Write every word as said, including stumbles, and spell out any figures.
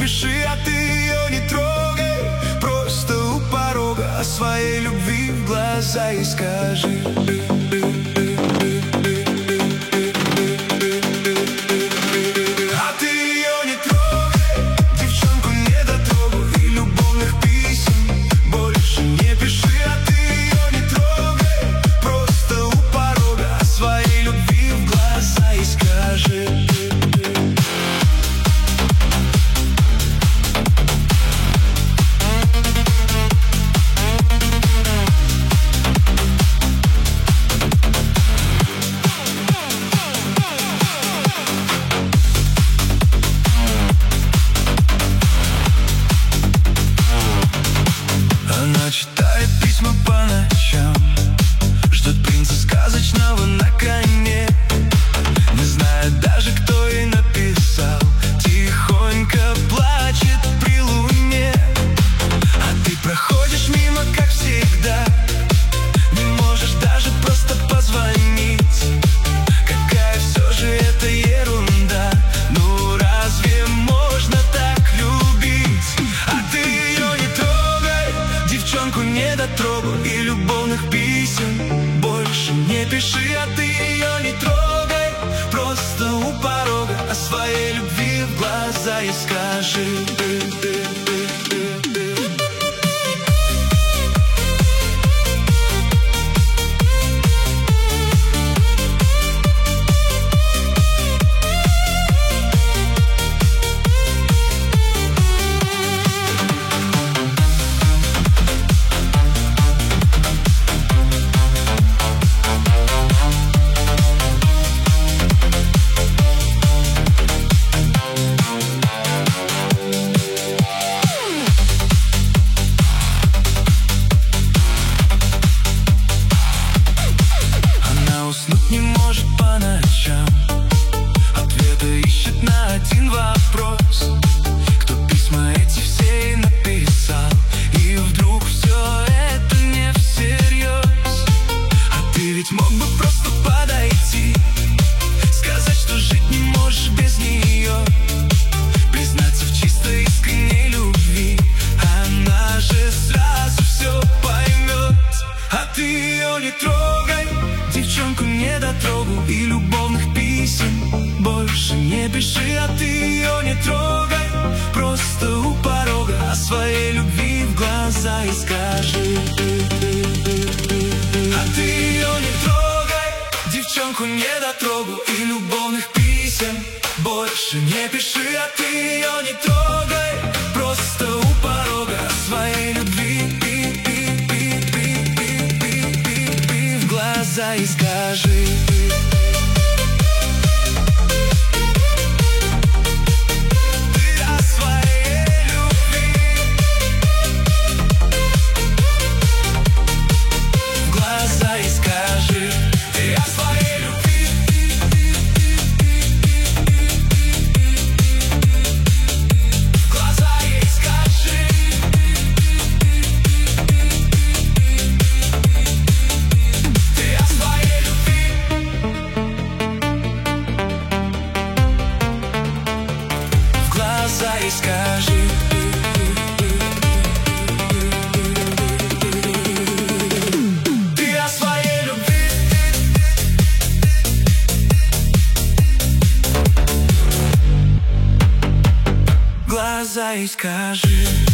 пиши, а ты ее не трогай. Просто у порога о своей любви в глаза и скажи. Она читает письма по ночам, ждет принца сказочного на коне, не знает даже, кто ей написал, тихонько плачет при луне. А ты проходишь мимо, как всегда, не можешь даже просто позвонить. Какая все же это ерунда, ну разве можно так любить? А ты ее не трогай, девчонку недотрогу, и любовных писем больше не пиши. А ты ее не трогай, просто у порога о своей любви в глаза и скажи. Уснуть не может по ночам, ответа ищет на один вопрос: кто письма эти все ей написал? И вдруг все это не всерьез. А ты ведь мог бы просто подойти, сказать, что жить не можешь без нее, признаться в чистой искренней любви. Она же сразу все поймет. А ты ее не трогай, девчонку недотрогу, и любовных писем больше не пиши. А ты ее не трогай, просто у порога о своей любви в глаза и скажи. А ты ее не трогай, девчонку недотрогу, и любовных писем больше не пиши. А ты ее не трогай, просто у порога о своей любви в глаза и скажи. И скажи. Ты о своей любви в глаза и скажи.